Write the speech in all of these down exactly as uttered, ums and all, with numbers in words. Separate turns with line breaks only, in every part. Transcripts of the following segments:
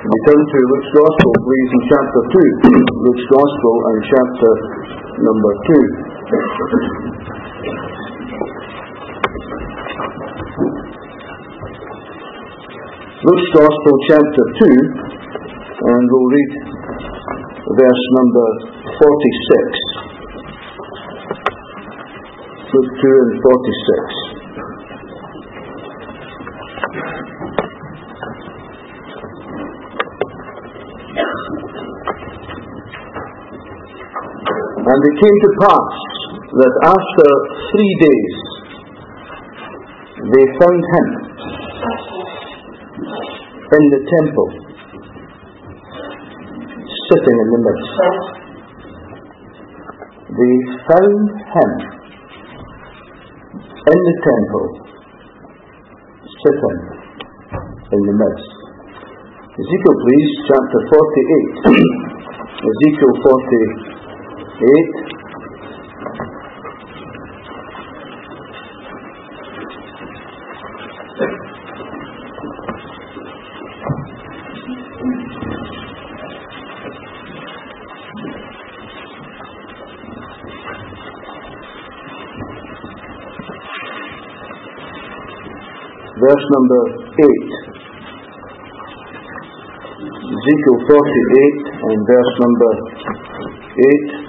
We turn to Luke's Gospel, please, in chapter two. Luke's Gospel and chapter number two. Luke's Gospel, chapter two, and we'll read verse number forty-six. Luke two and forty-six. And it came to pass that after three days they found him in the temple, sitting in the midst. They found him in the temple, sitting in the midst. Ezekiel, please, chapter forty-eight. Ezekiel forty-eight. Verse number eight. Ezekiel forty-eight and verse number eight.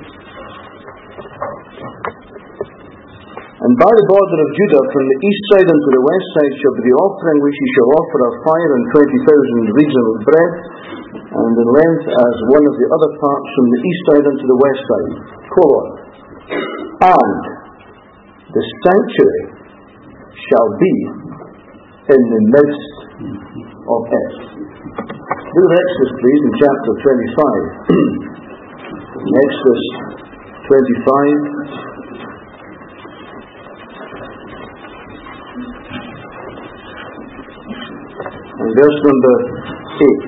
And by the border of Judah, from the east side unto the west side, shall be the offering which ye shall offer of fire, and twenty thousand reasons of bread, and in length as one of the other parts from the east side unto the west side. Colon. And the sanctuary shall be in the midst of it. Do Exodus, please, in chapter twenty-five. Exodus twenty-five. And verse number eight.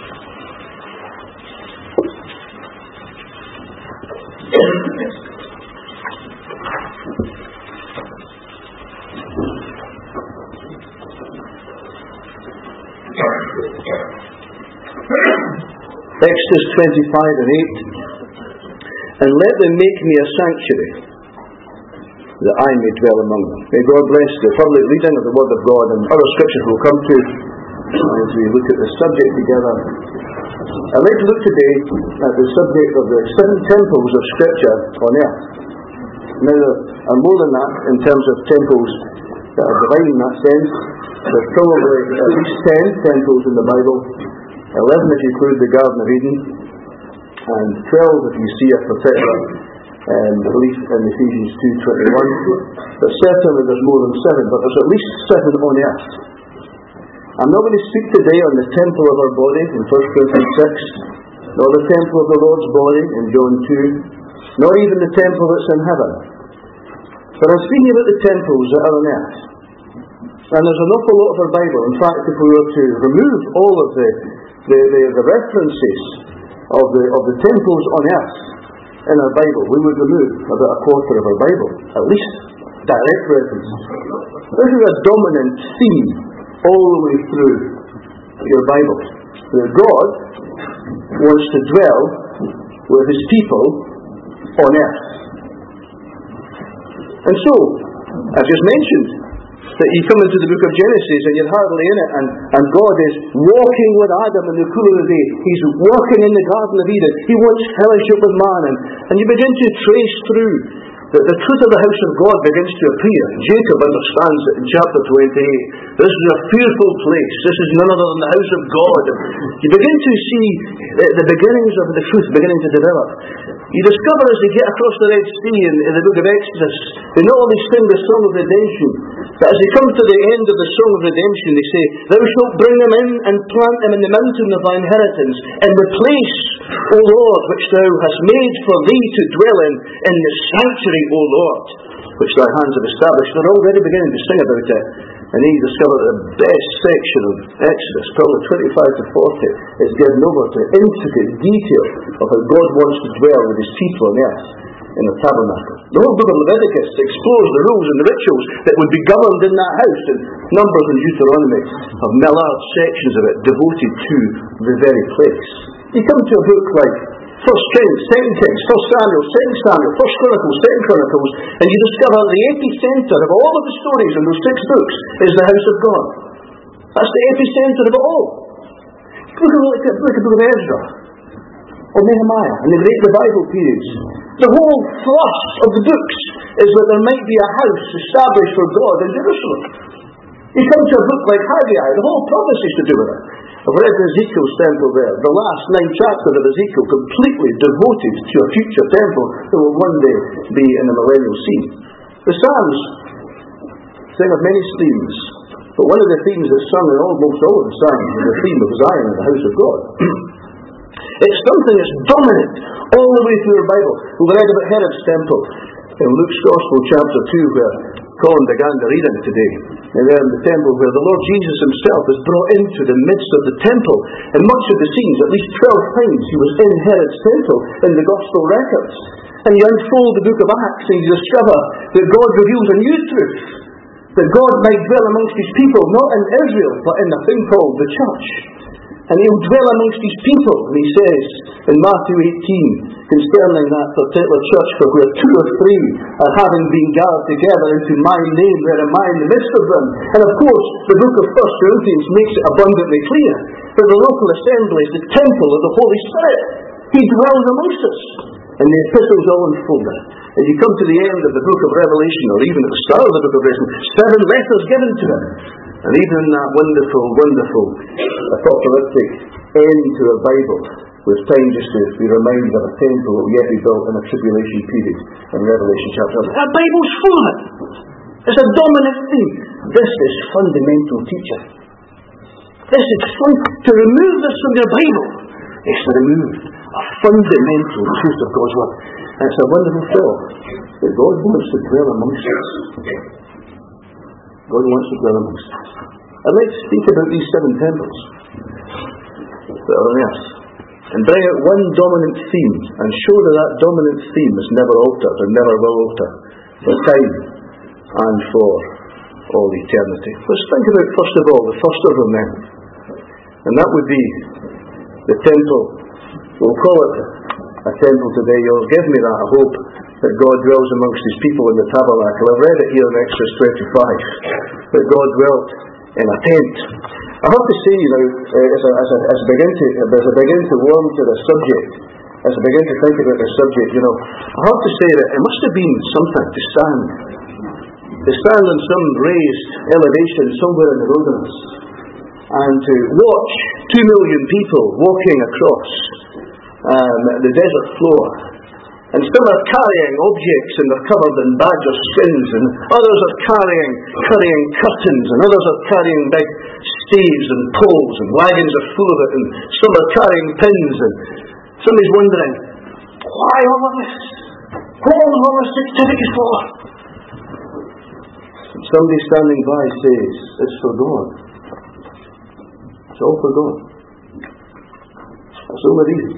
Exodus twenty-five and eight. And let them make me a sanctuary, that I may dwell among them. May God bless the public reading of the Word of God, and other scriptures we'll come to as we look at the subject together. I'd like to look today at the subject of the seven temples of Scripture on earth. Now, there are more than that in terms of temples that are divine in that sense. There's probably at least ten temples in the Bible, eleven if you include the Garden of Eden, and twelve if you see a particular um, belief in Ephesians two twenty-one. But certainly there's more than seven, but there's at least seven on earth. I'm not going to speak today on the temple of our body in First Corinthians six, nor the temple of the Lord's body in John two, nor even the temple that's in heaven. But I'm speaking about the temples that are on earth. And there's an awful lot of our Bible. In fact, if we were to remove all of the, the, the, the references of the, of the temples on earth in our Bible, we would remove about a quarter of our Bible, at least direct references. This is a dominant theme all the way through your Bible, that God wants to dwell with His people on earth. And so, I've just mentioned that you come into the book of Genesis and you're hardly in it, and, and God is walking with Adam in the cool of the day. He's walking in the Garden of Eden. He wants fellowship with man, and, and you begin to trace through that the truth of the house of God begins to appear. Jacob understands it in chapter twenty-eight. This is a fearful place. This is none other than the house of God. You begin to see the, the beginnings of the truth beginning to develop. You discover as they get across the Red Sea in, in the book of Exodus, they not only sing the song of redemption, but as they come to the end of the song of redemption, they say, Thou shalt bring them in and plant them in the mountain of thy inheritance, in the place, O Lord, which thou hast made for thee to dwell in, in the sanctuary, O Lord, which thy hands have established. They're already beginning to sing about it. And then you discover that the best section of Exodus, probably twenty-five to forty, is given over to intricate detail of how God wants to dwell with His people on earth. in the tabernacle. The whole book of Leviticus explores the rules and the rituals that would be governed in that house, and Numbers and Deuteronomy have large sections of it devoted to the very place. You come to a book like First Kings, Second Kings, First Samuel, Second Samuel, First Chronicles, Second Chronicles, and you discover the epicentre of all of the stories in those six books is the house of God. That's the epicentre of it all. Look at, look at, look at the book of Ezra, or Nehemiah, and the Great Revival periods. The whole thrust of the books is that there might be a house established for God in Jerusalem. You come to a book like Haggai, the whole prophecy is to do with it. I've read Ezekiel's temple there. The last nine chapters of Ezekiel completely devoted to a future temple that will one day be in the millennial scene. The Psalms sing of many themes, but one of the themes that's sung in almost all of the Psalms is the theme of Zion and the house of God. It's something that's dominant all the way through the Bible. We read about Herod's temple in Luke's Gospel chapter two, where Colin began to read it today. And there in the temple where the Lord Jesus himself is brought into the midst of the temple. And much of the scenes, at least twelve times, he was in Herod's temple in the Gospel records. And you unfold the book of Acts and you discover that God reveals a new truth. That God might dwell amongst his people, not in Israel, but in a thing called the church. And he'll dwell amongst his people, and he says in Matthew eighteen, concerning that particular church, for where two or three are having been gathered together into my name, there am I in the midst of them. And of course, the book of First Corinthians makes it abundantly clear that the local assembly is the temple of the Holy Spirit. He dwells amongst us. And the epistles all unfolded. As you come to the end of the book of Revelation, or even at the start of the book of Revelation, seven letters given to him. And even in that wonderful, wonderful apocalyptic end to a Bible, with time just to be reminded of a temple that will yet be built in a tribulation period in Revelation chapter one. That Bible's full of it. It's a dominant theme. This is fundamental teaching. This is fun. To remove this from your Bible is to remove a fundamental truth of God's word. And it's a wonderful thought that God wants to dwell amongst us. God wants to dwell amongst us. I'd like to speak about these seven temples that are on earth and bring out one dominant theme and show that that dominant theme is never altered and never will alter for time and for all eternity. Let's think about, first of all, the first of them then. And that would be the temple. We'll call it a temple today. You'll give me that, I hope, that God dwells amongst his people in the tabernacle. I've read it here in Exodus twenty-five, that God dwelt in a tent. I have to say, you know, as I, as I, as I begin to as I begin to warm to the subject, as I begin to think about the subject, you know, I have to say that it must have been something to stand, to stand on some raised elevation somewhere in the wilderness, and to watch two million people walking across um, the desert floor. And some are carrying objects and they're covered in badger skins, and others are carrying carrying curtains, and others are carrying big staves and poles, and wagons are full of it, and some are carrying pins, and somebody's wondering, why all of this? What all this activity for? And somebody standing by says, it's for God. It's all for God. That's the only reason.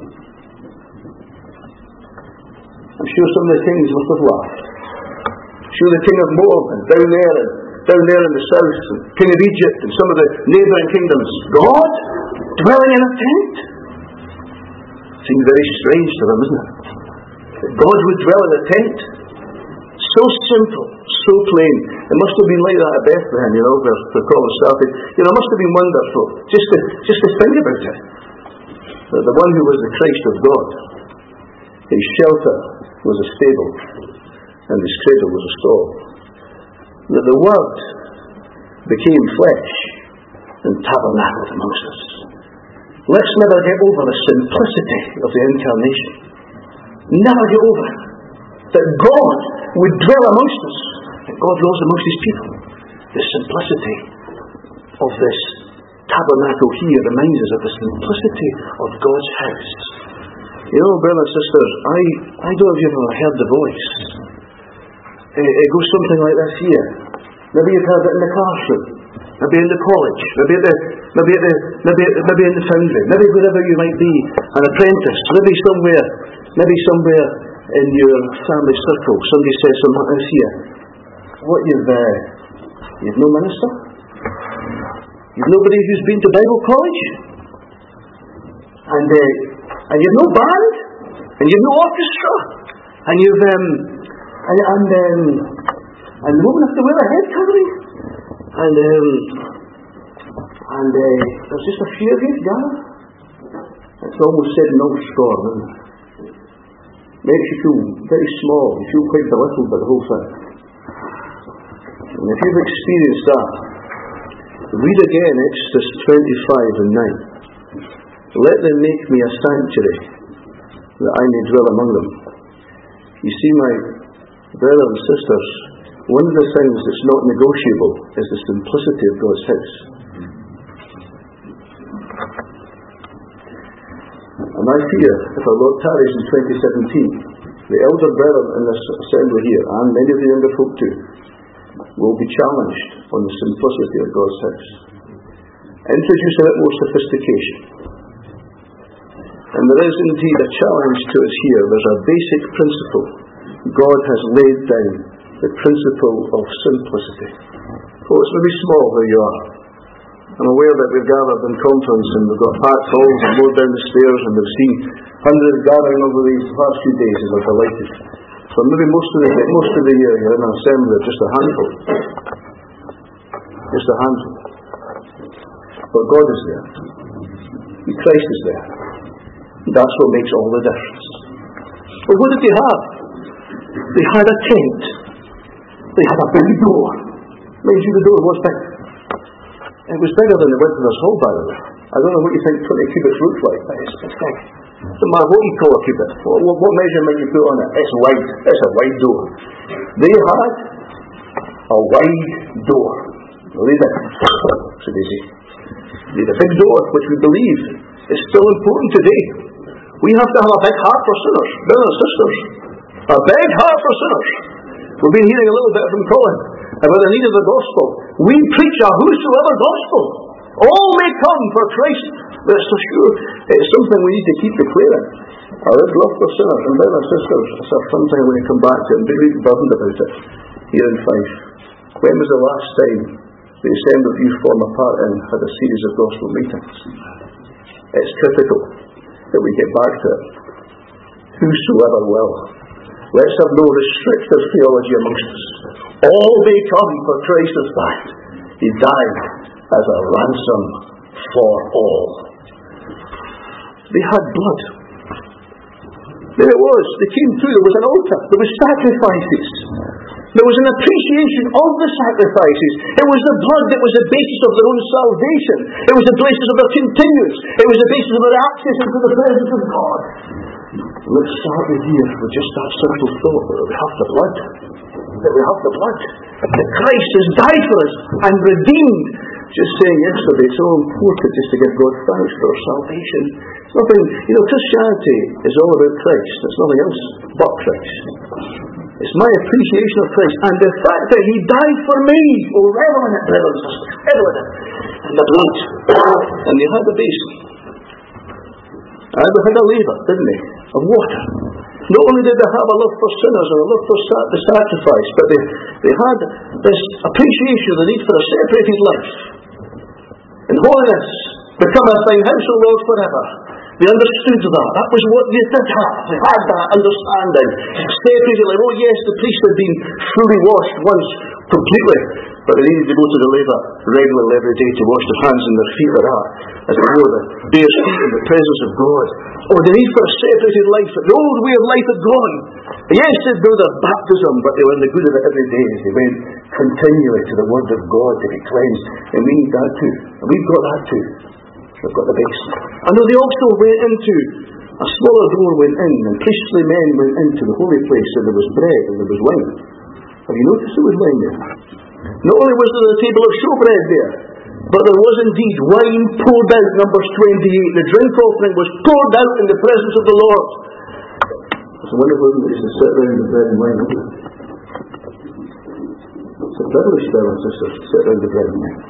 I'm sure some of the kings must have laughed. I'm sure the king of Moab, and down there, and down there in the south, and king of Egypt, and some of the neighbouring kingdoms. God dwelling in a tent? Seems very strange to them, isn't it? That God would dwell in a tent? So simple, so plain. It must have been like that at Bethlehem, you know, where the promise started. You know, it must have been wonderful, just to, just to think about it. That the one who was the Christ of God, his shelter was a stable, and his cradle was a stall. That the Word became flesh and tabernacled amongst us. Let's never get over the simplicity of the incarnation. Never get over it. That God would dwell amongst us. That God dwells amongst his people. The simplicity of this tabernacle here reminds us of the simplicity of God's house. You know, brothers and sisters, I, I don't know if you've ever heard the voice. It, it goes something like this here. Maybe you've heard it in the classroom, maybe in the college, maybe at the, maybe at the, maybe, maybe in the foundry, maybe wherever you might be, an apprentice, maybe somewhere, maybe somewhere in your family circle, somebody says something like this here. What, you've, uh, you've no minister? You've nobody who's been to Bible college? And, uh, and you've no band? And you've no orchestra? And you've, um, and, and, um, and the woman has to wear a head covering? And, um, and, uh, there's just a few of you, yeah? It's almost said no score, isn't it? Makes you feel very small. You feel quite belittled by the whole thing. And if you've experienced that, read again Exodus twenty-five and nine. Let them make me a sanctuary, that I may dwell among them. You see, my brothers and sisters, one of the things that's not negotiable is the simplicity of God's house. And I fear, if our Lord tarries in twenty seventeen, the elder brethren in this assembly here, and many of the younger folk too, will be challenged on the simplicity of God's house. Introduce a bit more sophistication. And there is indeed a challenge to us here. There's a basic principle. God has laid down the principle of simplicity. Oh, it's maybe small where you are. I'm aware that we've gathered in conference and we've got packed halls and more down the stairs, and we've seen hundreds gathering over these past few days, and we're delighted. So maybe most of the most of the year you're in an assembly of just a handful. Just a handful. But God is there. Christ is there. That's what makes all the difference. But what did they have? They had a tent. They had a big door. Mind you, the door was big. It was bigger than the width of this hall, by the way. I don't know what you think twenty cubits looks like, but it's, it's big. It doesn't matter what you call a cubit. What, what, what measurement you put on it, it's wide. It's a wide door. They had a wide door. Read it. So they say. They had a big door, which we believe is still important today. We have to have a big heart for sinners, brothers and sisters. A big heart for sinners. We've been hearing a little bit from Colin about the need of the gospel. We preach a whosoever gospel. All may come for Christ. But it's so sure, it's something we need to keep declaring. A big love for sinners and brothers and sisters. It's something when we come back to it and be really burdened about it. Here in Fife. When was the last time the assembly that you form a part in had a series of gospel meetings? It's critical that we get back to it. Whosoever will. Let's have no restrictive theology amongst us. All may come, for Christ has died. He died as a ransom for all. They had blood. There it was. They came through. There was an altar. There was sacrifices. There was an appreciation of the sacrifices. It was the blood that was the basis of their own salvation. It was the basis of their continuance. It was the basis of their access into the presence of God. Let's start with here with just that simple thought that we have the blood. That we have the blood. That Christ has died for us and redeemed. Just saying yesterday, it's so important just to give God thanks for our salvation. It's nothing, you know, Christianity is all about Christ. It's nothing else but Christ. It's my appreciation of Christ and the fact that He died for me. Oh, revel in it, brothers and sisters. Revel in it. And the blood. And they had the basin. And they had a laver, didn't they? Of water. Not only did they have a love for sinners and a love for the sacrifice, but they, they had this appreciation of the need for a separated life. In holiness, become a thine house, O Lord, forever. They understood that. That was what they did have. They had that understanding. Separated life. Oh yes, the priest had been fully washed once, completely. But they needed to go to the laver regularly every day to wash their hands and their feet like that, as it were, the bare feet in the presence of God. Or the need for a separated life. The old way of life had gone. Yes, they'd do their baptism, but they were in the good of it every day as they went continually to the Word of God to be cleansed. And we need that too. And we've got that too. We've got the base. I know they also went into, a smaller door went in, and priestly men went into the holy place, and there was bread and there was wine. Have you noticed there was wine there? Not only was there a table of showbread there, but there was indeed wine poured out, Numbers twenty-eight. The drink offering was poured out in the presence of the Lord. It's a wonderful thing that is to sit around the bread and wine, isn't it? It's a privilege, brothers and sisters, to sit around the bread and wine.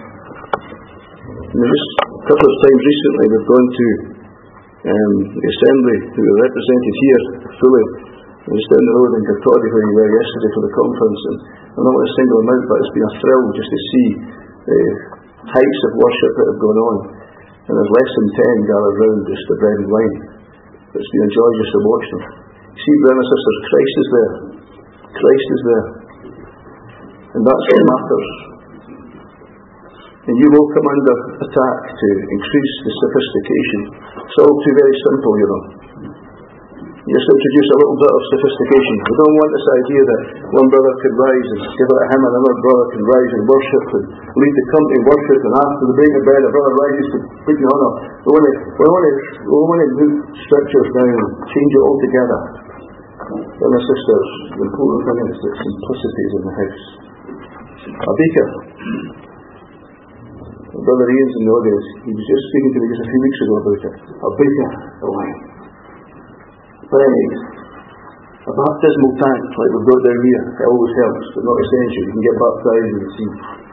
And just a couple of times recently we've gone to um, the assembly who are represented here fully I was down the road in Kirkcaldy where you were yesterday for the conference, and I'm not going to single them out, but it's been a thrill just to see the heights of worship that have gone on. And there's less than ten gathered round just the bread and wine. But it's been a joy just to watch them. See, brothers and sisters, Christ is there. Christ is there. And that's what matters. And you will come under attack to increase the sophistication. It's all too very simple, you know. Just introduce a little bit of sophistication. We don't want this idea that one brother can rise and give it a hymn and another brother can rise and worship and lead the company in worship, and after the break of bread a brother rises to put the honour. We want to, we want to, we want to move scriptures down and change it all together. Brothers and sisters, the important thing is that simplicity is in the house. A baker. Brother Ian's in the audience. He was just speaking to me just a few weeks ago about it. A baker, the wine. Bread, a baptismal tank like we've got down here. It always helps, but not essential. You can get baptized in the sea.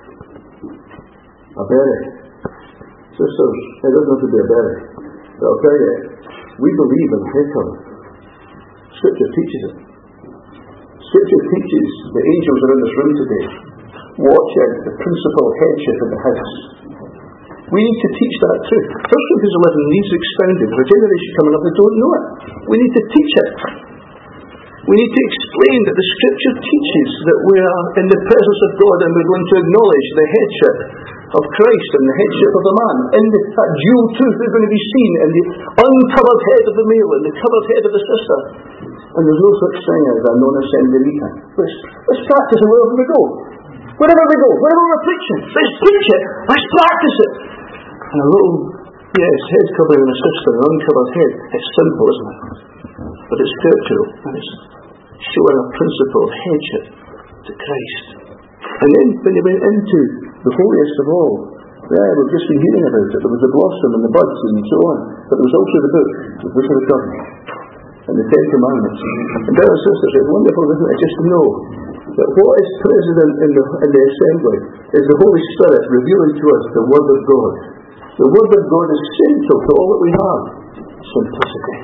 A berry. Sisters, it doesn't have to be a berry. But I'll tell you, we believe in heaven. Scripture teaches it. Scripture teaches the angels are in this room today. Watch out the principal headship in the house. We need to teach that truth. First Corinthians eleven needs expounded. For a generation coming up that don't know it. We need to teach it. We need to explain that the Scripture teaches that we are in the presence of God and we're going to acknowledge the headship of Christ and the headship of the man. In the, that dual truth is going to be seen in the uncovered head of the male and the covered head of the sister. And there's no such thing as a non-assembly meeting. Let's, let's practice it wherever we go. Wherever we go, wherever we're preaching, let's preach it, let's practice it. And a little, yes, head covering on a sister, an uncovered head, it's simple, isn't it? But it's scriptural, and it's showing a principle of headship to Christ. And then when they went into the holiest of all, there we've just been hearing about it, there was the blossom and the buds and so on, but there was also the book, the book of the covenant, and the Ten Commandments. And brothers and sisters, it's wonderful, isn't it, just to know that what is present in the, in the assembly is the Holy Spirit revealing to us the Word of God. The Word of God is central to all that we have. Simplicity.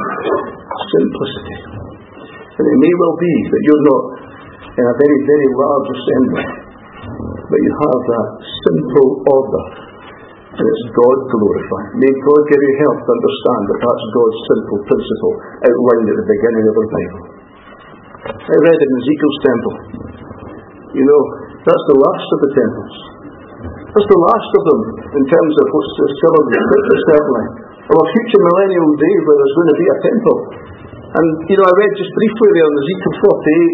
Simplicity. And it may well be that you're not in a very, very large assembly, but you have that simple order, and it's God glorified. May God give you help to understand that that's God's simple principle outlined at the beginning of the Bible. I read in Ezekiel's temple. You know, that's the last of the temples. That's the last of them in terms of what's covered in the Scripture, certainly. Of a future millennial day where there's going to be a temple. And, you know, I read just briefly there in Ezekiel forty-eight.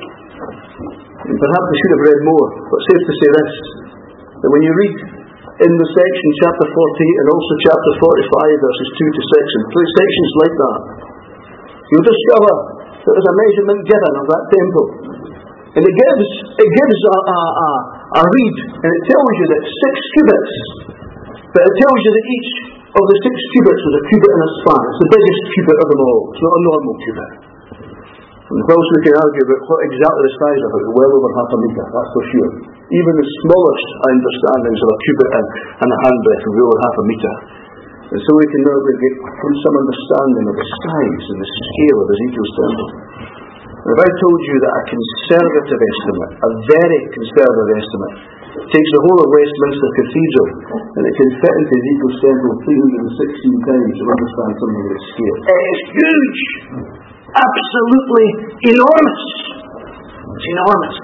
And perhaps I should have read more, but safe to say this, that when you read in the section chapter forty-eight and also chapter forty-five verses two to six and three sections like that, you'll discover that there's a measurement given of that temple. And it gives it gives a, a, a, a read, and it tells you that six cubits, but it tells you that each of the six cubits is a cubit and a span. It's the biggest cubit of them all. It's not a normal cubit. And whilst we can argue about what exactly the size of it, it's well over half a metre, that's for sure. Even the smallest understandings of a cubit and, and a handbreadth are over half a metre. And so we can now get some understanding of the size and the scale of Ezekiel's temple. And if I told you that a conservative estimate, a very conservative estimate, takes the whole of Westminster Cathedral and it can fit into Ezekiel's temple three hundred sixteen times, you'll understand something of its scale. It is huge! Absolutely enormous! It's enormous.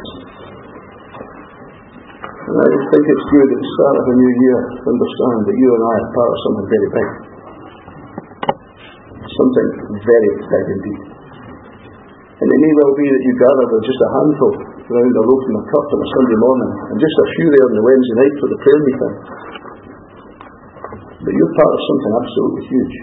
And I just think it's good at the start of a new year to understand that you and I are part of something very big. Something very big indeed. And it may well be that you gather with just a handful around a loaf and a cup on a Sunday morning, and just a few there on the Wednesday night for the prayer meeting. But you're part of something absolutely huge.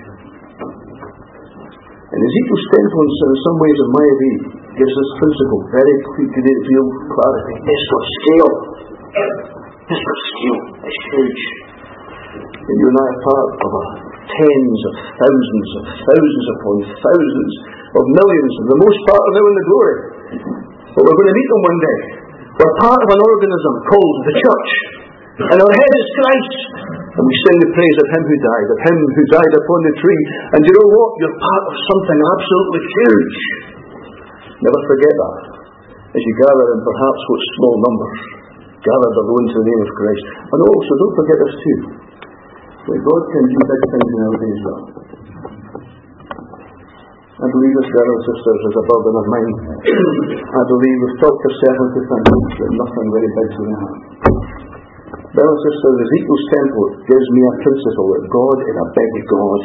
And Ezekiel's temple, in some ways, in my view, gives this principle very clear, real clarity. It's got scale. It's got scale. It's huge. And you and I are part of a tens of thousands of thousands upon thousands of millions, and the most part are now in the glory. But we're going to meet them one day. We're part of an organism called the church, and our head is Christ. And we sing the praise of Him who died, of Him who died upon the tree. And you know what? You're part of something absolutely huge. Never forget that. As you gather in perhaps what small numbers, gathered alone to the name of Christ. And also, don't forget this too, that God can do big things in our day as well. I believe this, brothers and sisters, is a burden of mine. I believe we've talked ourselves into thinking that nothing very big is going to happen. Brothers and sisters, Ezekiel's temple gives me a principle that God is a big God.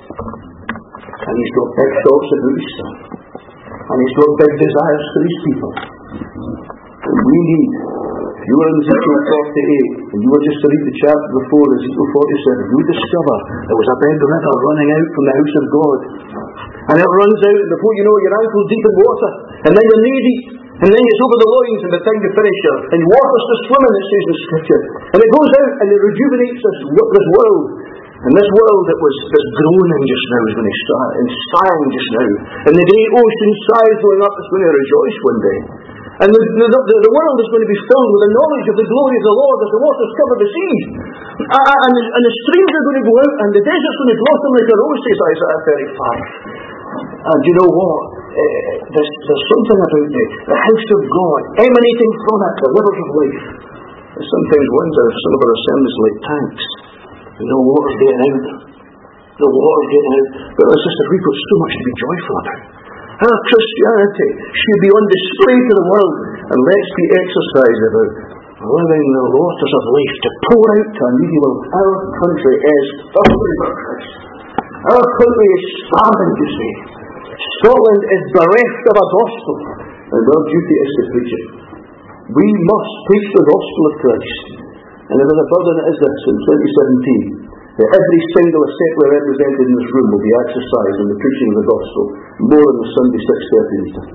And He's got big thoughts about His Son. And He's got big desires for His people. And we need, if you were in Ezekiel forty-eight, and you were just to read the chapter before Ezekiel forty-seven, you would discover there was a big river running out from the house of God. And it runs out, and before you know it, you're ankle deep in water, and then you're knee deep, and then it's over the loins, and the time to finish you, and water's to swim in, it says in the Scripture. And it goes out, and it rejuvenates this, this world. And this world that was that's groaning just now is going to start, and sighing just now. And the great ocean sighs going up, it's going to rejoice one day. And the, the, the, the world is going to be filled with the knowledge of the glory of the Lord as the waters cover the seas. And, and, the, and the streams are going to go out, and the desert's going to blossom like a rose, says Isaiah thirty-five. And you know what? Uh, there's, there's something about the, the house of God, emanating from it, the rivers of life. I sometimes wonder if some of our assemblies like tanks. The water's getting out. The water's getting out. But it's just that we've got so much to be joyful about. Our Christianity should be on display to the world. And let's be exercised about living the waters of life to pour out to a needy world. Our country is thirsty for Christ. Our country is starving to say. Scotland is bereft of a gospel. And our duty is to preach it. We must preach the gospel of Christ. And there is a burden that is this in twenty seventeen, that every single assembly represented in this room will be exercised in the preaching of the gospel more than the Sunday six thirty meeting.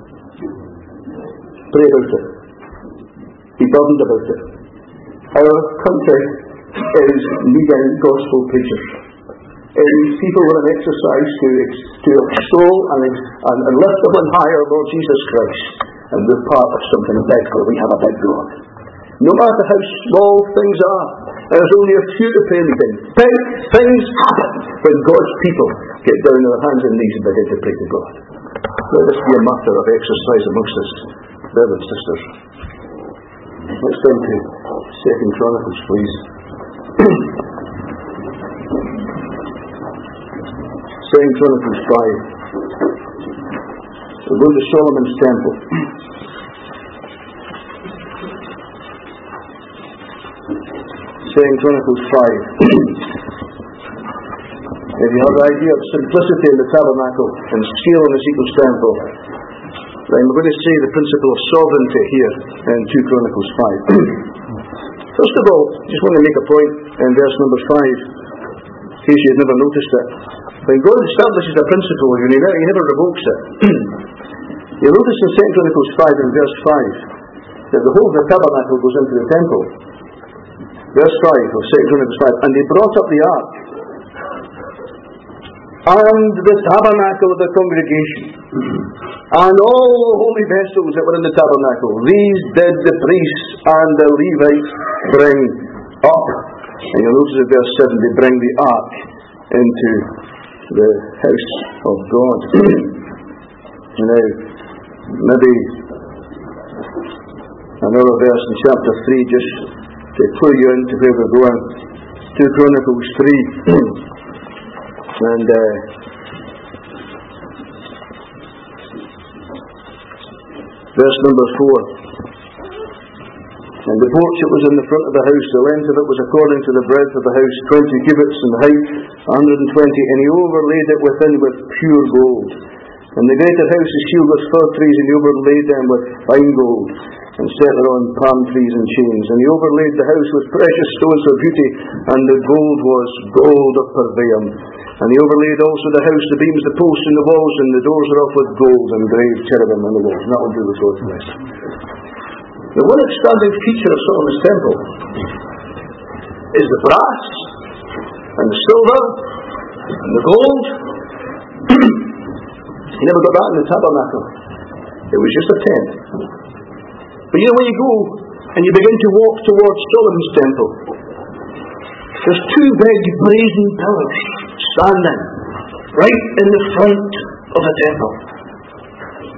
Pray about it. Be burdened about it. Our country is needing gospel preachers. It needs people with an exercise to, to extol and, and, and lift up and higher Lord Jesus Christ. And we're part of something big, for we have a big God. No matter how small things are, there's only a few to pay anything. Big things happen when God's people get down on their hands and knees and begin to pray to God. Let this be a matter of exercise amongst us, brothers and sisters. Let's turn to Second Chronicles, please. Second Chronicles five. We'll go to Solomon's temple. Second Chronicles five. If you have the idea of simplicity in the tabernacle and scale in Ezekiel's temple, then we're going to see the principle of sovereignty here in two Chronicles five. First of all, I just want to make a point in verse number five, in case you've never noticed it. When God establishes a principle, he never, he never revokes it. You'll notice in Second Chronicles five and verse five that the whole of the tabernacle goes into the temple. Verse five of Second Chronicles five, and they brought up the ark and the tabernacle of the congregation and all the holy vessels that were in the tabernacle. These did the priests and the Levites bring up. And you'll notice in verse seven, they bring the ark into the house of God. Now, maybe another verse in chapter three, just to clue you into where we're going. two Chronicles three. and uh, verse number four. And the porch that was in the front of the house, the length of it was according to the breadth of the house, twenty cubits, and the height one hundred and twenty, and he overlaid it within with pure gold. And the greater house is sealed with fir trees, and he overlaid them with fine gold, and set thereon palm trees and chains. And he overlaid the house with precious stones for beauty, and the gold was gold of Parvaim. And he overlaid also the house, the beams, the posts, and the walls, and the doors are off with gold, and engraved cherubim on the walls. And that will do with God's blessing. The one outstanding feature of Solomon's temple is the brass, and the silver, and the gold. He never got that in the tabernacle. It was just a tent. But you know, when you go and you begin to walk towards Solomon's temple, there's two big brazen pillars standing right in the front of the temple.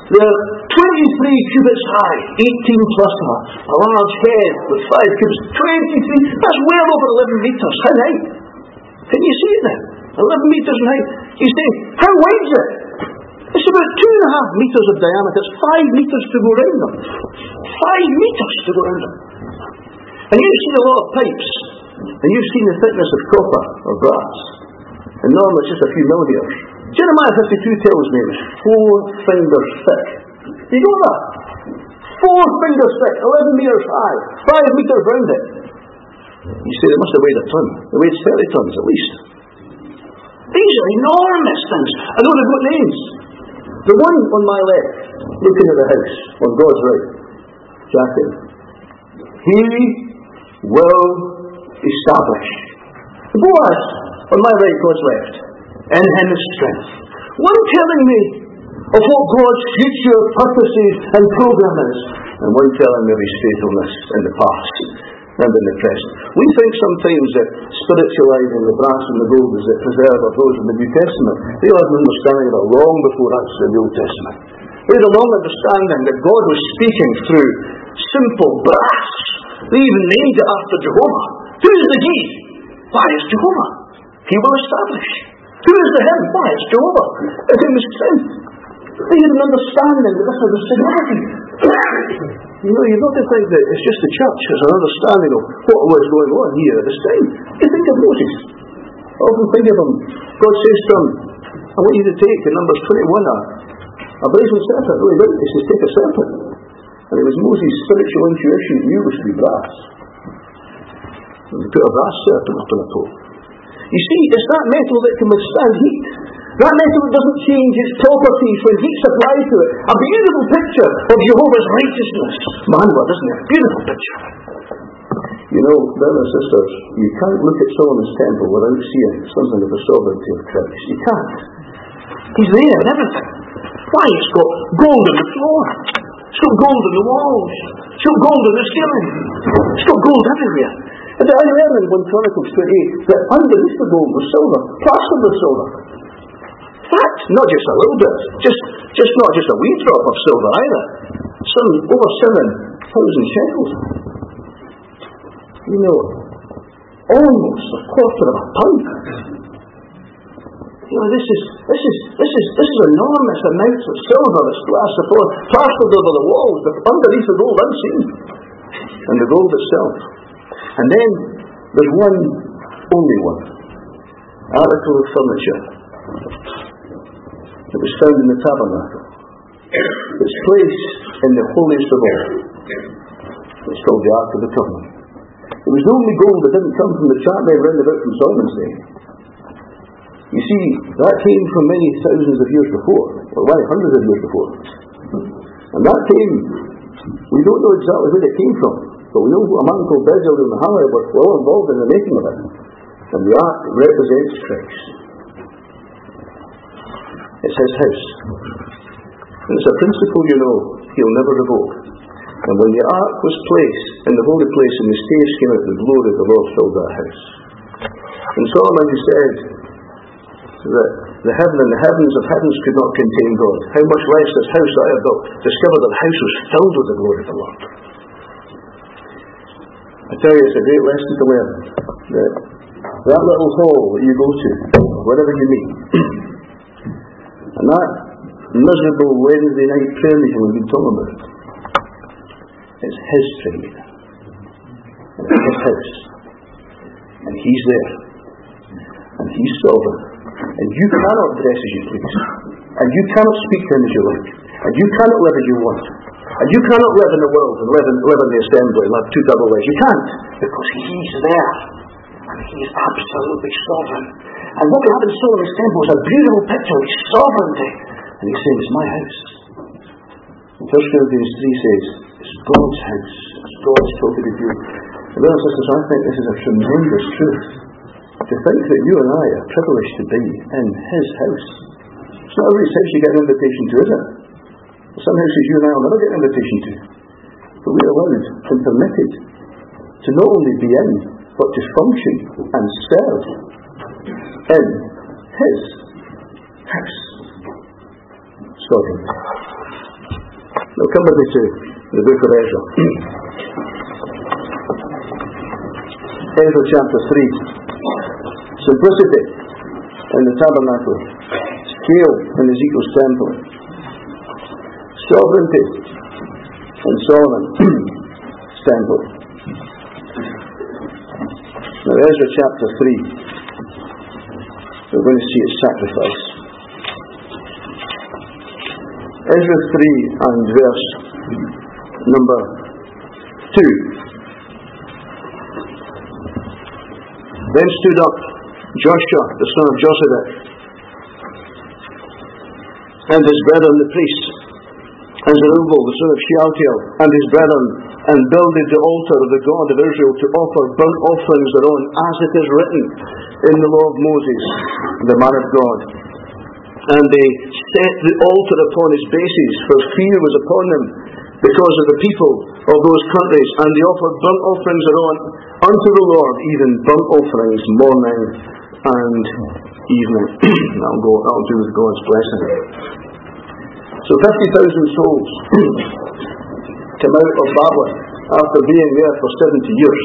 They're twenty-three cubits high, eighteen plus a, a large head with five cubits. twenty-three, that's well over eleven metres. How high? Can you see it now? eleven metres in height. You say, how wide is it? It's about two and a half metres of diameter. It's five metres to go round them. Five metres to go round them. And you've seen a lot of pipes, and you've seen the thickness of copper or brass, and normally it's just a few millimetres. Jeremiah fifty-two tells me it's four fingers thick. You know that? Four fingers thick, eleven metres high, five metres round it. You say they must have weighed a ton. They weighed thirty tons at least. These are enormous things. I know they've got names. The one on my left, looking at the house, on God's right, Jacob, he will establish. Boaz, on my right, God's left, in him is strength. One telling me of what God's future purposes and program is, and one telling me of his faithfulness in the past and in the present. We think sometimes that spiritualizing the brass and the gold is that preserve of those in the New Testament. They had an understanding of it long before us in the Old Testament. They had a long understanding that God was speaking through simple brass. They even named it after Jehovah. Who is the he? Why, it's Jehovah. He will establish. Who is the him? Why, it's Jehovah. It's him is strength. They had an understanding that this was a significant. You know, you've got to think that it's just the church has an understanding of what was going on here at this time. You think of Moses. I often think of him. God says to him, I want you to take in Numbers twenty-one a, a brazen serpent. No, he didn't. He says, take a serpent. And it was Moses' spiritual intuition that knew it was to be brass. And they put a brass serpent up on a pole. You see, it's that metal that can withstand heat. That metal that doesn't change its properties when heat's applied to it. A beautiful picture of Jehovah's righteousness. Manward, isn't it? A beautiful picture. You know, brothers and sisters, you can't look at Solomon's temple without seeing something of the sovereignty of Christ. You can't. He's there in everything. Why? It's got gold on the floor. It's got gold on the walls. It's got gold on the ceiling. It's got gold everywhere. And I read in First Chronicles twenty-eight that underneath the gold was silver, plastered with silver. Fact, not just a little bit, just just not just a wee drop of silver either. Some over seven thousand shekels. You know, almost a quarter of a pound. You know, this is this is this is this is enormous amounts of silver that's plastered upon, plastered over the walls, but underneath the gold unseen, and the gold itself. And then there's one, only one, article of furniture that was found in the tabernacle. It's placed in the holiest of all. It's called the Ark of the Covenant. It was the only gold that didn't come from the chart they round about from Solomon's day. You see, that came from many thousands of years before, or why, hundreds of years before. And that came, we don't know exactly where it came from, but we know a man called Bezalel and Aholiab were all involved in the making of it. And the Ark represents Christ. It's his house. And it's a principle, you know, he'll never revoke. And when the Ark was placed in the holy place and the staves came out, the glory of the Lord filled that house. And Solomon said that the heaven and the heavens of heavens could not contain God. How much less this house that I have built. Discovered that the house was filled with the glory of the Lord. I tell you, it's a great lesson to learn. That, that little hall that you go to, wherever you meet, and that miserable Wednesday night prayer meeting we've been talking about, it's his prayer meeting. It's his house. And he's there. And he's sovereign. And you cannot dress as you please. And you cannot speak to him as you like. And you cannot live as you want. And you cannot live in the world and live in, live in the assembly and have two double lives. You can't. Because he's there. And he is absolutely sovereign. And what we have in Solomon's temple is a beautiful picture of his sovereignty. And he's saying, it's my house. And First Corinthians three says, it's God's house. It's God's property to you. And brothers and sisters, I think this is a tremendous truth. To think that you and I are privileged to be in his house. It's not every house you get an invitation to, is it? Some houses you and I will never get an invitation to. But we are allowed and permitted to not only be in, but to function and serve in his house. Sovereignty. Now come with me to the book of Ezra. Ezra chapter three. Simplicity in the tabernacle. Scale in Ezekiel's temple. Sovereignty in Solomon's temple. Now Ezra chapter three. We're going to see its sacrifice. Ezra three and verse number two. Then stood up Joshua, the son of Josedek, and his brethren the priests, and Zerubbabel, the son of Shealtiel, and his brethren, and builded the altar of the God of Israel to offer burnt offerings thereon, as it is written in the law of Moses, the man of God. And they set the altar upon its bases, for fear was upon them because of the people of those countries, and they offered burnt offerings thereon unto the Lord, even burnt offerings morning and evening. That'll go, that'll do with God's blessing. So fifty thousand souls come out of Babylon after being there for seventy years.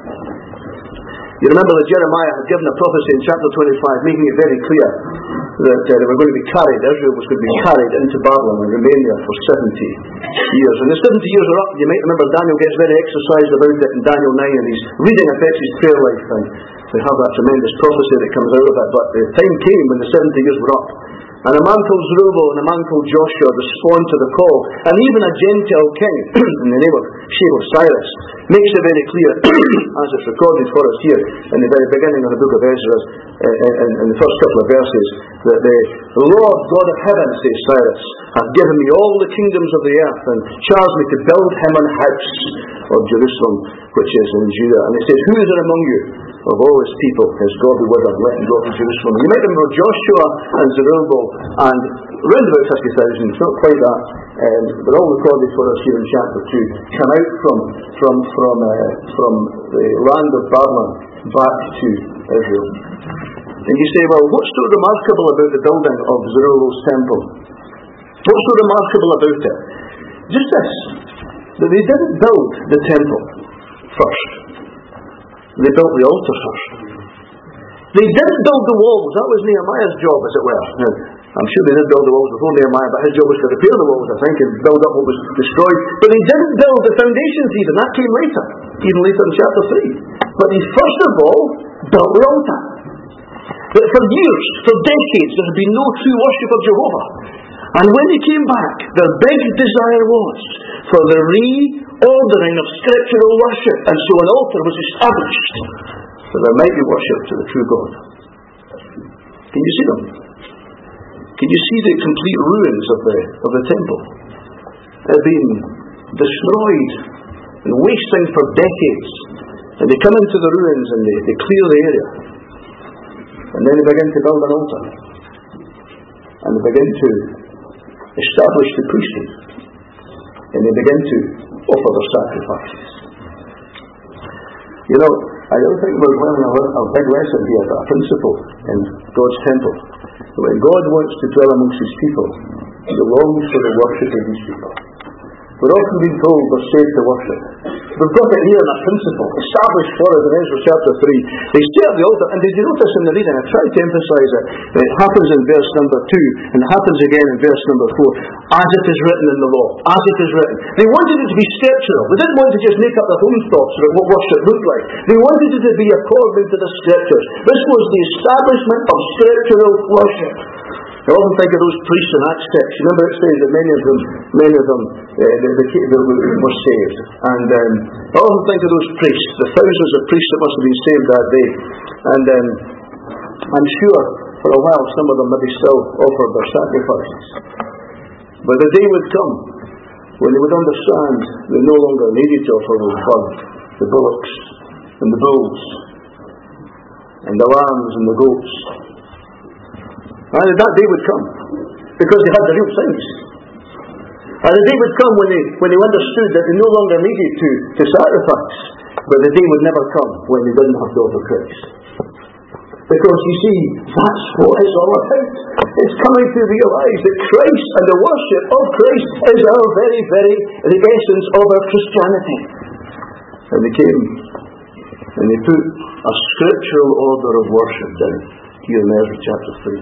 You remember that Jeremiah had given a prophecy in chapter twenty-five, making it very clear that uh, they were going to be carried, Israel was going to be carried into Babylon and remain there for seventy years. And the seventy years are up. You might remember Daniel gets very exercised about it in Daniel nine, and he's reading affects his prayer life, and we have that tremendous prophecy that comes out of it. But the time came when the seventy years were up, and a man called Zerubbabel and a man called Joshua respond to the call, and even a Gentile king in the name of Sheba Cyrus makes it very clear, as it's recorded for us here in the very beginning of the book of Ezra, uh, in, in the first couple of verses, that the Lord God of heaven, says Cyrus, hath given me all the kingdoms of the earth, and charged me to build him an house of Jerusalem, which is in Judah. And he says, who is there among you of all his people is God be with him, let him go to Jerusalem? And you might remember Joshua and Zerubbabel, and around about fifty thousand, it's not quite that, um, they're all recorded for us here in chapter two, come out from from from uh, from the land of Babylon back to Israel. And you say, well, what's so remarkable about the building of Zerubbabel's temple? What's so remarkable about it? Just this, that they didn't build the temple first. They built the altar first. They didn't build the walls. That was Nehemiah's job, as it were. Now, I'm sure they did build the walls before Nehemiah, but his job was to repair the walls, I think, and build up what was destroyed. But they didn't build the foundations even. That came later, even later in chapter three. But they first of all built the altar. But for years, for decades, there had been no true worship of Jehovah. And when they came back, their big desire was for the reordering of scriptural worship. And so an altar was established that there might be worship to the true God. Can you see them? Can you see the complete ruins of the of the temple? It had been destroyed and wasting for decades. And they come into the ruins and they, they clear the area. And then they begin to build an altar. And they begin to establish the priesthood. And they begin to offer their sacrifices. You know, I don't think we're learning a, a big lesson here, but a principle in God's temple. When God wants to dwell amongst his people, he longs for the worship of these people. We're often being told we're saved to worship. We've got it here in a principle, established for us in Ezra chapter three. They stay at the altar, and did you notice in the reading, I tried to emphasise it, it happens in verse number two, and it happens again in verse number four, as it is written in the law, as it is written. They wanted it to be scriptural. They didn't want to just make up their own thoughts about what worship looked like. They wanted it to be according to the scriptures. This was the establishment of scriptural worship. I often think of those priests in Acts six. You remember it says that many of them, many of them, uh, they, they, they were saved. And um, I often think of those priests, the thousands of priests that must have been saved that day. And um, I'm sure for a while some of them maybe still offered their sacrifices. But the day would come when they would understand they no longer needed to offer those blood, the bullocks and the bulls and the lambs and the goats. And that day would come, because they had the real things. And the day would come when they when they understood that they no longer needed to, to sacrifice, but the day would never come when they didn't have to offer Christ. Because you see, that's what it's all about. It's coming to realise that Christ and the worship of Christ is our very, very, the essence of our Christianity. And they came and they put a scriptural order of worship down here in Ezra chapter three.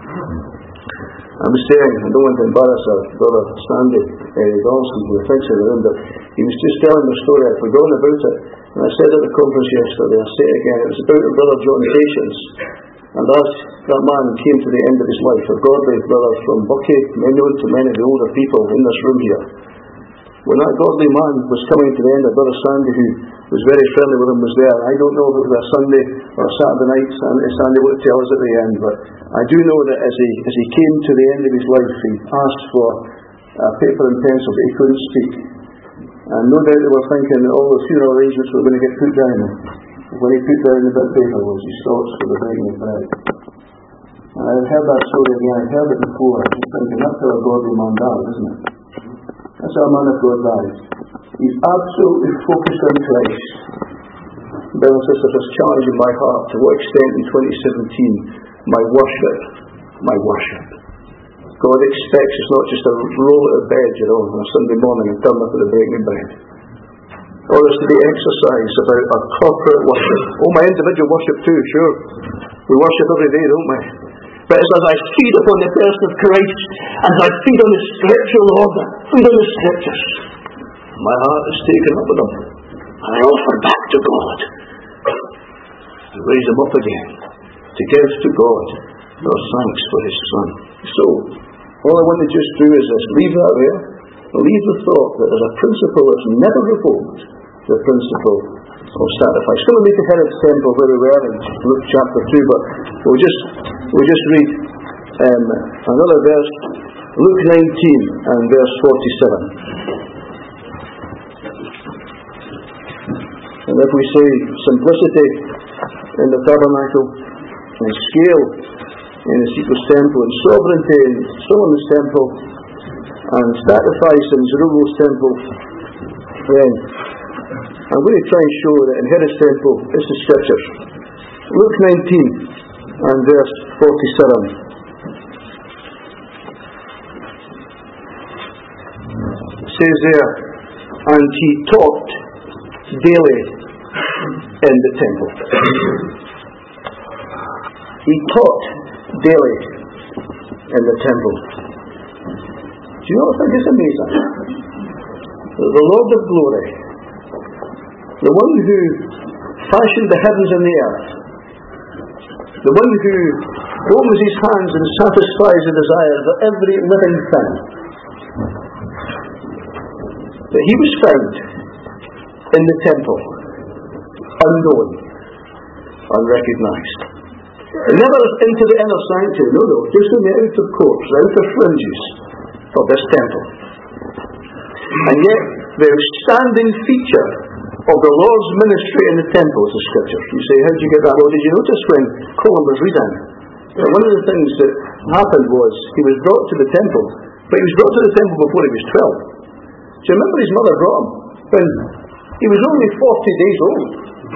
I was saying, I don't want to embarrass our brother Sandy uh, Dawson, who I think's in the room, but he was just telling the story. I'd forgotten about it. And I said at the conference yesterday, I'll say it again, it was about our brother John Patience. And as that man came to the end of his life, a godly brother from Bucky, known to many of the older people in this room here, when that godly man was coming to the end, our brother Sandy, who was very friendly with him, was there. I don't know if it was a Sunday or a Saturday night, Sandy would tell us at the end, but I do know that as he, as he came to the end of his life, he asked for a paper and pencil, but he couldn't speak. And no doubt they were thinking that all the funeral arrangements were going to get put down. When he put down the bit of paper was his thoughts for the breaking of bread. And I've heard that story again, I've heard it before. I was thinking, that's how a godly man dies, isn't it? That's how a man of God dies. He's absolutely focused on Christ. Brothers and sisters, it's challenging my heart to what extent in twenty seventeen my worship, my worship. God expects us not just to roll out of bed, you know, on a Sunday morning and turn up for the breaking of bread. Or us to be exercised about our corporate worship. Oh, my individual worship too, sure. We worship every day, don't we? But it's as I feed upon the person of Christ, as I feed on the scriptural order, feed on the scriptures, my heart is taken up with them. And I offer back to God to raise them up again, to give to God our thanks for His Son. So, all I want to just do is this, leave that there, leave the thought that there's a principle that's never revoked, the principle of sacrifice. Still need to Herod's temple where we were in Luke chapter two, but we'll just we'll just read um, another verse, Luke nineteen and verse forty-seven. And if we say simplicity in the tabernacle, and scale in the secret temple, and sovereignty in Solomon's temple, and sacrifice in Zerubbabel's temple, then I'm going to try and show that in Herod's temple is the scriptures. Luke nineteen and verse forty-seven. It says there, and he taught daily in the temple. He taught daily in the temple. Do you know what I think is amazing? The Lord of glory, the one who fashioned the heavens and the earth, the one who opens his hands and satisfies the desires of every living thing, that he was found in the temple, unknown, unrecognised. Never into the inner sanctuary, no, no, just in the outer courts, the outer fringes of this temple. And yet, the outstanding feature of the Lord's ministry in the temple is the scriptures. You say, how did you get that? Well, did you notice when Colin was reading? That one of the things that happened was he was brought to the temple, but he was brought to the temple before he was twelve. Do you remember his mother brought him when he was only forty days old?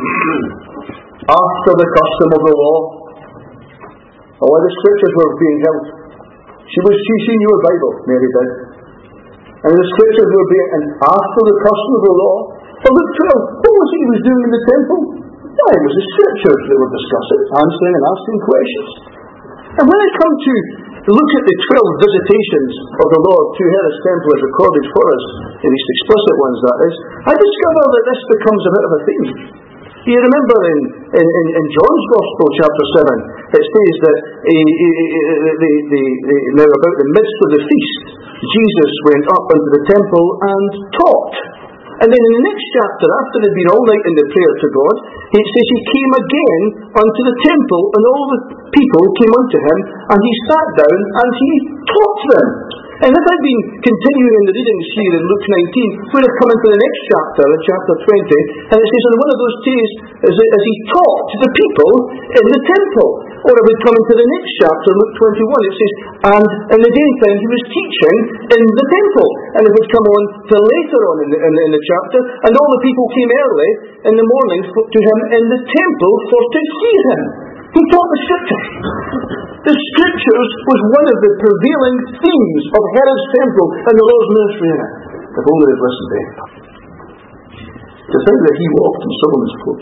After the custom of the law, all the scriptures were being held. She was she, she knew her Bible, Mary did. And the scriptures were being, and after the custom of the law, for Luke twelve, what was it he was doing in the temple? Yeah, it was the scriptures that were discussing, answering and asking questions. And when I come to look at the twelve visitations of the Lord to Herod's temple as recorded for us, in these explicit ones that is, I discover that this becomes a bit of a theme. You remember in, in, in, in John's Gospel, chapter seven, it says that he, he, he, the, the, the, now about the midst of the feast, Jesus went up into the temple and taught. And then in the next chapter, after they'd been all night in the prayer to God, it says he came again unto the temple, and all the people came unto him, and he sat down and he taught them. And if I'd been continuing in the readings here in Luke nineteen, we'd have come into the next chapter, in chapter twenty, and it says, on one of those days, as, as he taught the people in the temple. Or if we'd come into the next chapter, Luke twenty-one, it says, and in the daytime he was teaching in the temple. And it would come on to later on in the, in the, in the chapter, and all the people came early in the morning to him in the temple for to hear him. He taught the Scriptures. The Scriptures was one of the prevailing themes of Herod's temple and the Lord's ministry in it. If only they'd listened to him. To think that he walked in Solomon's porch.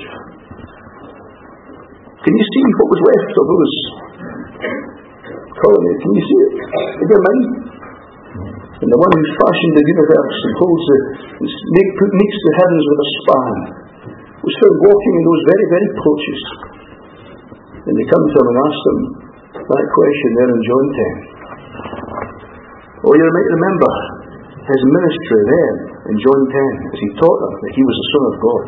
Can you see what was left of those colonies? Can you see it in your mind? And the one who fashioned the universe and holds the, make, makes the heavens with a span was found walking in those very, very porches. And they come to him and ask him that question there in John ten. Or you might remember his ministry then in John ten as he taught them that he was the Son of God.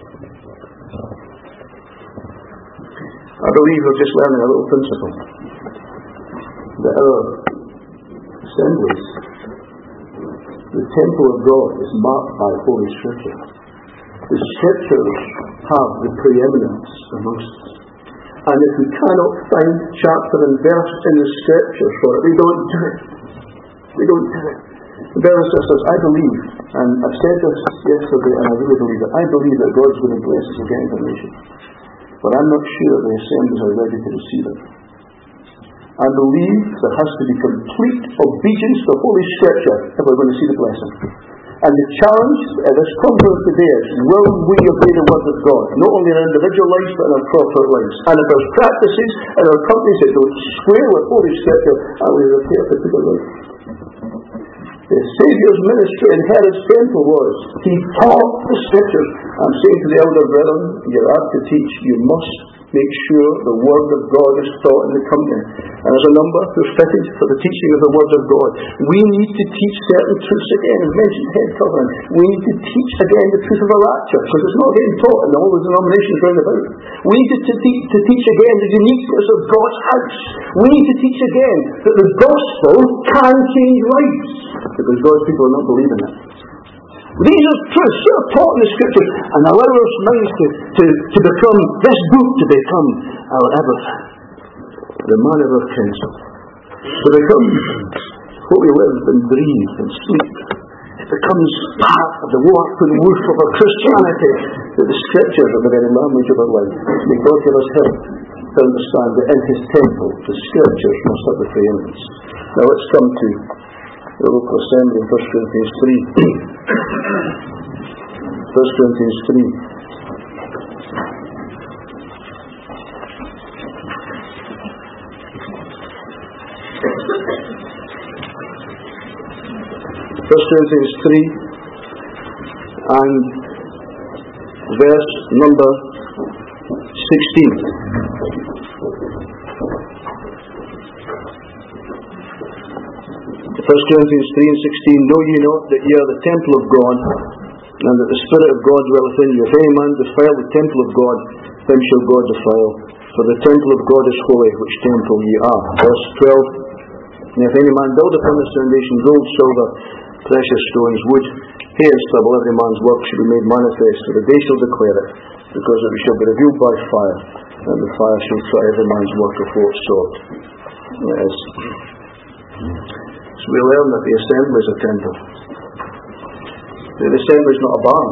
I believe we're just learning a little principle. That our assemblies, the temple of God, is marked by Holy Scripture. The Scriptures have the preeminence amongst us. And if we cannot find chapter and verse in the Scriptures for it, we don't do it. We don't do it. Brothers and sisters, I believe, and I've said this yesterday and I really believe it, I believe that God's going to bless us again for the nation. But I'm not sure the assemblies are ready to receive it. I believe there has to be complete obedience to Holy Scripture if we're going to see the blessing. And the challenge at this conference today is, will we obey the Word of God? Not only in our individual lives, but in our corporate lives. And if there's practices in our companies that don't square with Holy Scripture, are we prepared to put it right? The Saviour's ministry in Herod's temple was, he taught the Scriptures. I'm saying to the elder brethren, you're apt to teach, you must make sure the Word of God is taught in the company. And there's a number who's fitted for the teaching of the Word of God. We need to teach certain truths again. As mentioned, head covering. We need to teach again the truth of the rapture, because it's not getting taught in all the denominations round about. We need to, to, te- to teach again the uniqueness of God's house. We need to teach again that the gospel can change lives, because God's people are not believing it. These are truths that are taught in the Scriptures, and allow our minds to, to, to become, this book to become our everything. The man of our counsel. To become what we live and breathe and sleep. It becomes part of the warp and woof of our Christianity, that the Scriptures are the very language of our life. May God give us help to understand that in His temple, the Scriptures must have the preeminence. Now let's come to the local assembly in First Corinthians three. First Corinthians three. First Corinthians three and verse number sixteen. First Corinthians three and sixteen. Know ye not that ye are the temple of God, and that the Spirit of God dwelleth in you? If any man defile the temple of God, then shall God defile. For the temple of God is holy, which temple ye are. Verse twelve. And if any man build upon this foundation gold, silver, precious stones, wood, hay, and stubble, every man's work shall be made manifest, for the day shall declare it, because it shall be revealed by fire, and the fire shall try every man's work of what sort it is. So we learn that the assembly is a temple. The assembly is not a barn.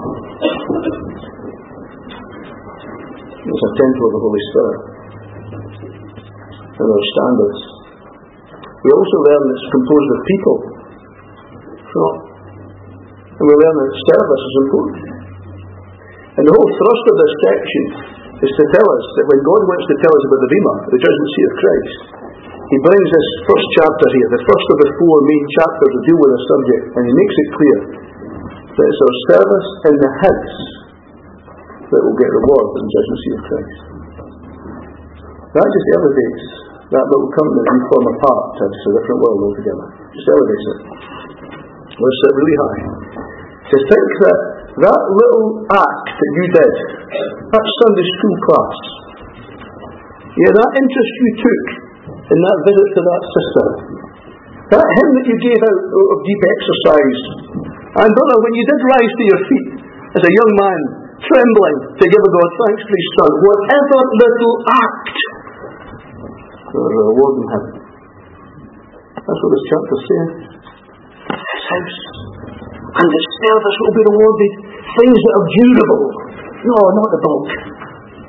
It's a temple of the Holy Spirit. And there are standards. We also learn that it's composed of people. So, and we learn that service is important. And the whole thrust of this section is to tell us that when God wants to tell us about the Bema, the judgment seat of Christ, He brings this first chapter here, the first of the four main chapters that deal with the subject, and He makes it clear that it's our service in the house that will get reward in the judgment seat of Christ. That just elevates that little company that we form a part to a different world altogether. Just elevates it. Let's sit really high. To think that that little act that you did, that Sunday school class, yeah, that interest you took in that visit to that sister, that hymn that you gave out of deep exercise, and brother, when you did rise to your feet as a young man, trembling to give God thanks for His Son, whatever little act, there is a reward in heaven. That's what this chapter says. His house and His service will be rewarded. Things that are durable. No, not the bulk.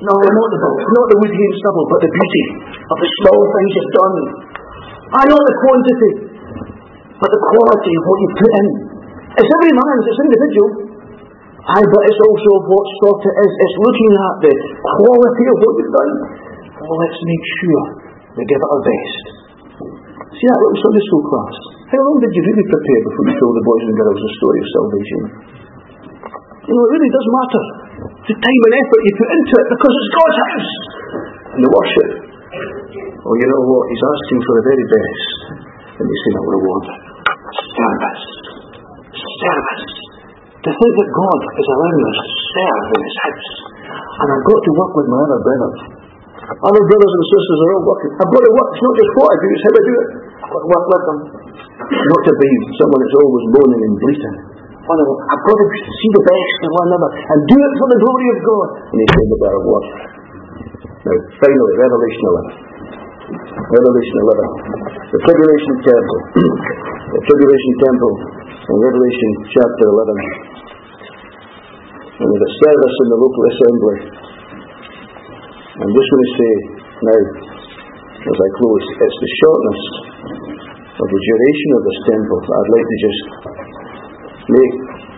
No, not the bulk, not the wood, hay and stubble, but the beauty of the small things you've done. I know the quantity, but the quality of what you put in. It's every man's, it's individual. Aye, but it's also what sort it is. It's looking at the quality of what you've done. Oh, let's make sure we give it our best. See that little Sunday school class? How long did you really prepare before you told the boys and girls the story of salvation? You know, it really does matter. The time and effort you put into it, because it's God's house. And the worship. Oh, you know what? He's asking for the very best. And he's saying, I'll reward it. Service. Service. To think that God is allowing us to serve in His house. And I've got to work with my other brothers. Other brothers and sisters are all working. I've got to work. It's not just what I do, it's how I do it. I've got to work with them. Not to be someone that's always moaning and bleating. I've got to see the best in one another and do it for the glory of God. And He said, "But reward." Now, finally, Revelation eleven. Revelation eleven. The Tribulation Temple. The Tribulation Temple in Revelation chapter eleven. And there's a service in the local assembly. I'm just going to say now, as I close, it's the shortness of the duration of this temple that I'd like to just make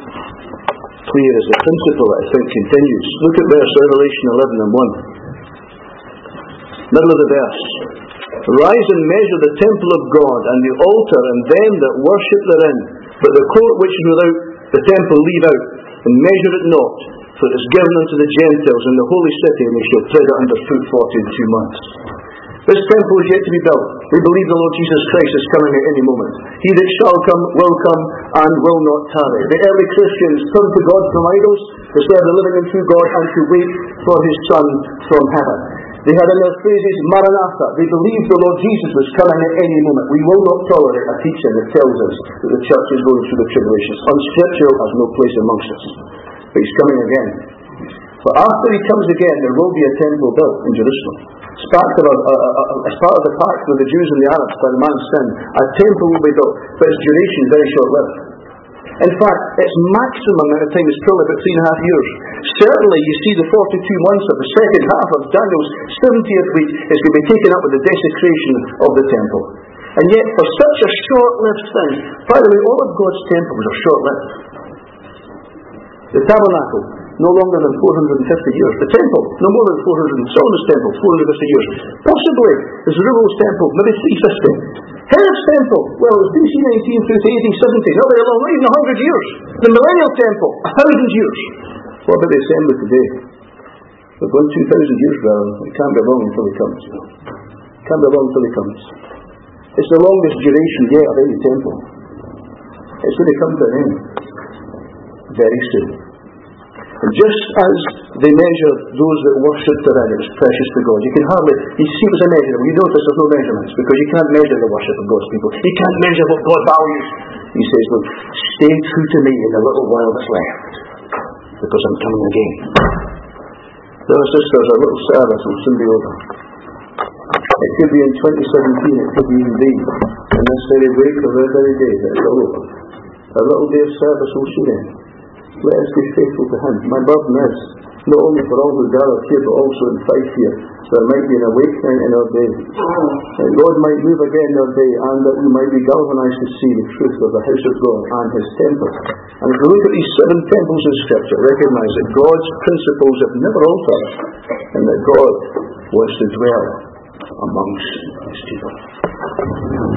clear as the principle that I think continues. Look at verse Revelation eleven and one. Middle of the verse. Rise and measure the temple of God and the altar and them that worship therein, but the court which is without the temple leave out, and measure it not, for it is given unto the Gentiles in the holy city, and they shall tread it under foot forty and two months. This temple is yet to be built. We believe the Lord Jesus Christ is coming at any moment. He that shall come will come and will not tarry. The early Christians turned to God from idols to serve the living and true God and to wait for His Son from heaven. They had in their phrases, Maranatha. They believed the Lord Jesus was coming at any moment. We will not tolerate a teaching that tells us that the church is going through the tribulations. Unscriptural has no place amongst us. But He's coming again. But after He comes again, there will be a temple built in Jerusalem. As part of, a, a, a, as part of the pact with the Jews and the Arabs by the man's sin, a temple will be built, but its duration is very short-lived. In fact, its maximum amount of time is probably about three and a half years. Certainly, you see the forty-two months of the second half of Daniel's seventieth week is going to be taken up with the desecration of the temple. And yet, for such a short-lived thing, by the way, all of God's temples are short-lived. The tabernacle, no longer than four hundred fifty years. The temple, no more than four hundred. Solomon's temple, four hundred fifty years. Possibly, the Zerubbabel's temple, maybe three hundred fifty. Herod's temple, well, it was B C nineteen through to A D seventy. Not very long, not even one hundred years. The millennial temple, one thousand years. What about the assembly today? We're going two thousand years, brother. It can't be long until He comes. It can't be long until He comes. It's the longest duration yet of any temple. It's going to come to an end very soon. And just as they measured those that worshipped therein, it was precious to God. You can hardly, you see it was a measurement. You notice there's no measurements, because you can't measure the worship of God's people. You can't measure what God values. He says, look, stay true to me in the little while that's left, because I'm coming again. Brothers and sisters, our little service will soon be over. It could be in twenty seventeen, it could be even be in this very week or this very day that it's all over. Our little day of service will soon end. Let us be faithful to Him. My burden is, not only for all who gather here, but also in Fife here, there might be an awakening in our day. That God might move again in our day, and that we might be galvanized to see the truth of the house of God and His temple. And if we look at these seven temples in Scripture, recognize that God's principles have never altered, and that God wants to dwell amongst His people.